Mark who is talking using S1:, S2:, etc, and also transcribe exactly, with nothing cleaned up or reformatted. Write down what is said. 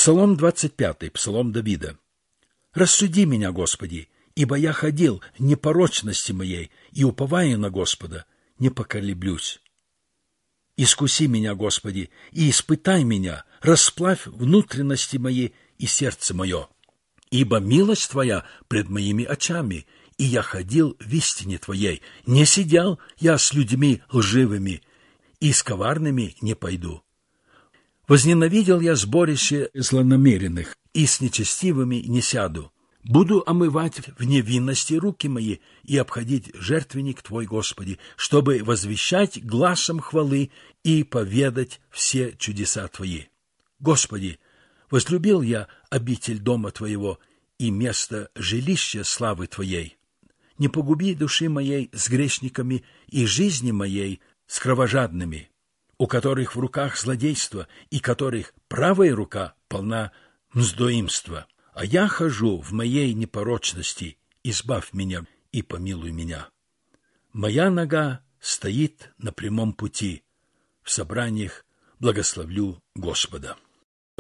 S1: Псалом двадцать пятый, псалом Давида. «Рассуди меня, Господи, ибо я ходил в непорочности моей, и, уповая на Господа, не поколеблюсь. Искуси меня, Господи, и испытай меня, расплавь внутренности мои и сердце мое. Ибо милость Твоя пред моими очами, и я ходил в истине Твоей. Не сидел я с людьми лживыми, и с коварными не пойду. Возненавидел я сборище злонамеренных, и с нечестивыми не сяду. Буду омывать в невинности руки мои и обходить жертвенник Твой, Господи, чтобы возвещать гласом хвалы и поведать все чудеса Твои. Господи, возлюбил я обитель дома Твоего и место жилища славы Твоей. Не погуби души моей с грешниками и жизни моей с кровожадными, у которых в руках злодейство и которых правая рука полна мздоимства. А я хожу в моей непорочности, избавь меня и помилуй меня. Моя нога стоит на прямом пути, в собраниях благословлю Господа».